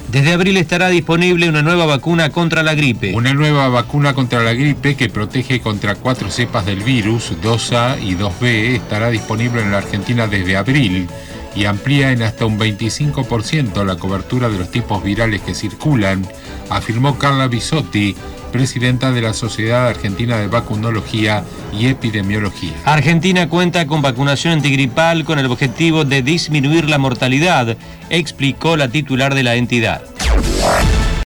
Desde abril estará disponible una nueva vacuna contra la gripe. Una nueva vacuna contra la gripe que protege contra 4 cepas del virus, 2A y 2B, estará disponible en la Argentina desde abril y amplía en hasta un 25% la cobertura de los tipos virales que circulan, afirmó Carla Bisotti, presidenta de la Sociedad Argentina de Vacunología y Epidemiología. Argentina cuenta con vacunación antigripal con el objetivo de disminuir la mortalidad, explicó la titular de la entidad.